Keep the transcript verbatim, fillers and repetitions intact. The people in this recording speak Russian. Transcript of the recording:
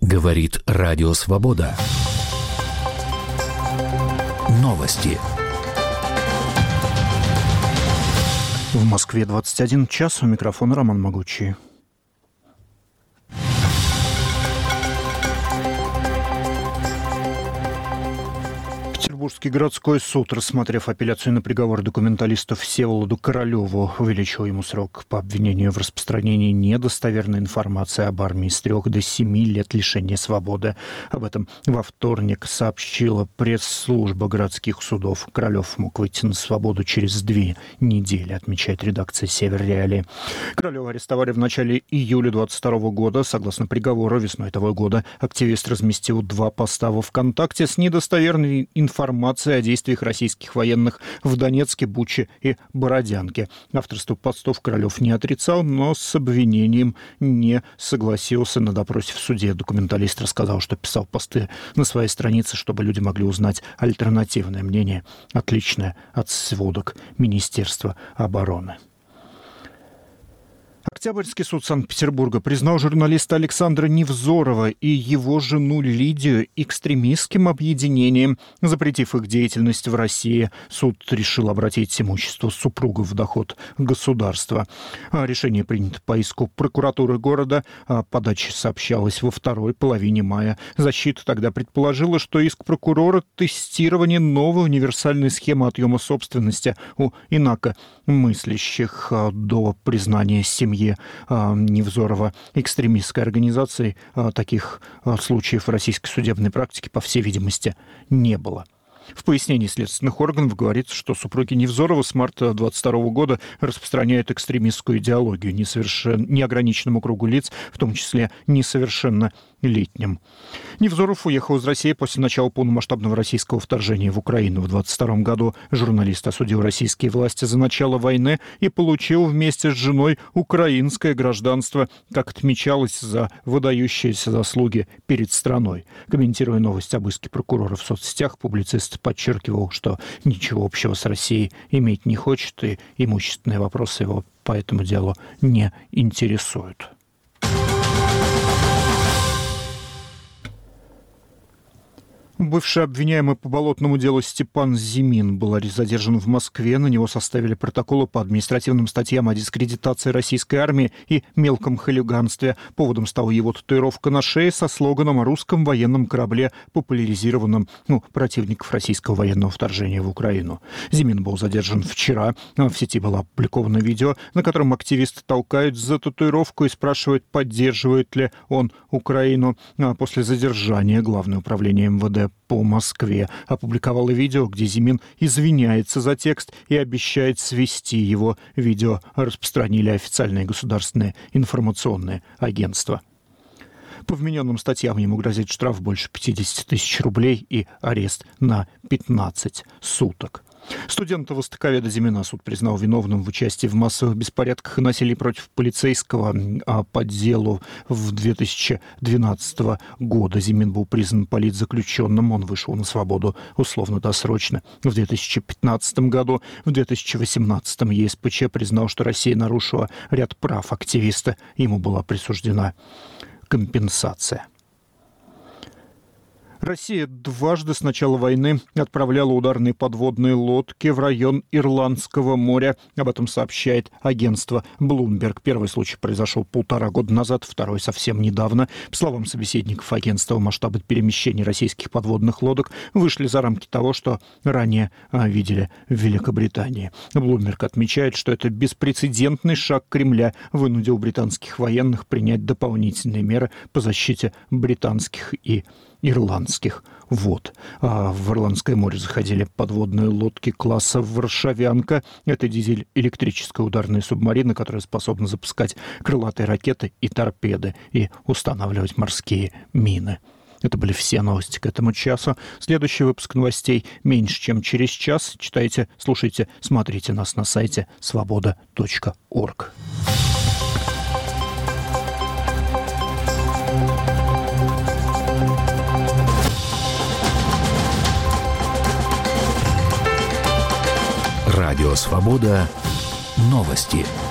Говорит Радио Свобода. Новости. В Москве двадцать один час. У микрофона Роман Могучий. Петербургский городской суд, рассмотрев апелляцию на приговор документалисту Всеволоду Королеву, увеличил ему срок по обвинению в распространении недостоверной информации об армии с трех до семи лет лишения свободы. Об этом во вторник сообщила пресс-служба городских судов. Королев мог выйти на свободу через две недели, отмечает редакция «Север Реалии». Королева арестовали в начале июля двадцать второго года. Согласно приговору, весной того года активист разместил два поста во ВКонтакте с недостоверной информацией о действиях российских военных в Донецке, Буче и Бородянке. Авторство постов Королев не отрицал, но с обвинением не согласился. На допросе в суде документалист рассказал, что писал посты на своей странице, чтобы люди могли узнать альтернативное мнение, отличное от сводок Министерства обороны. Октябрьский суд Санкт-Петербурга признал журналиста Александра Невзорова и его жену Лидию экстремистским объединением, запретив их деятельность в России. Суд решил обратить имущество супругов в доход государства. Решение принято по иску прокуратуры города. Подача сообщалась во второй половине мая. Защита тогда предположила, что иск прокурора – тестирование новой универсальной схемы отъема собственности у инакомыслящих до признания семьи Невзорова экстремистской организацией. Таких случаев в российской судебной практике, по всей видимости, не было. В пояснении следственных органов говорится, что супруги Невзорова с марта двадцать второго года распространяют экстремистскую идеологию несовершен... неограниченному кругу лиц, в том числе несовершеннолетним. Невзоров уехал из России после начала полномасштабного российского вторжения в Украину. В двадцать втором году журналист осудил российские власти за начало войны и получил вместе с женой украинское гражданство, как отмечалось, за выдающиеся заслуги перед страной. Комментируя новость об иске прокурора в соцсетях, публицист подчеркивал, что ничего общего с Россией иметь не хочет, и имущественные вопросы его по этому делу не интересуют. Бывший обвиняемый по болотному делу Степан Зимин был задержан в Москве. На него составили протоколы по административным статьям о дискредитации российской армии и мелком хулиганстве. Поводом стала его татуировка на шее со слоганом о русском военном корабле, популяризированном ну, противников российского военного вторжения в Украину. Зимин был задержан вчера. В сети было опубликовано видео, на котором активисты толкают за татуировку и спрашивают, поддерживает ли он Украину. После задержания Главное управление эм вэ дэ по Москве опубликовало видео, где Зимин извиняется за текст и обещает свести его. Видео распространили официальные государственные информационные агентства. По вмененным статьям ему грозит штраф больше пятьдесят тысяч рублей и арест на пятнадцать суток. Студента-востоковеда Зимина суд признал виновным в участии в массовых беспорядках и насилии против полицейского. А по делу в две тысячи двенадцатого года Зимин был признан политзаключенным. Он вышел на свободу условно-досрочно. В две тысячи пятнадцатом году, в две тысячи восемнадцатом е эс пэ че признал, что Россия нарушила ряд прав активиста. Ему была присуждена компенсация. Россия дважды с начала войны отправляла ударные подводные лодки в район Ирландского моря. Об этом сообщает агентство Bloomberg. Первый случай произошел полтора года назад, второй совсем недавно. По словам собеседников агентства, масштабы перемещений российских подводных лодок вышли за рамки того, что ранее видели в Великобритании. Bloomberg отмечает, что это беспрецедентный шаг Кремля вынудил британских военных принять дополнительные меры по защите британских и ирландских вод. А в Ирландское море заходили подводные лодки класса «Варшавянка». Это дизель-электрическая ударная субмарина, которая способна запускать крылатые ракеты и торпеды и устанавливать морские мины. Это были все новости к этому часу. Следующий выпуск новостей меньше, чем через час. Читайте, слушайте, смотрите нас на сайте свобода точка орг. Радио «Свобода». Новости.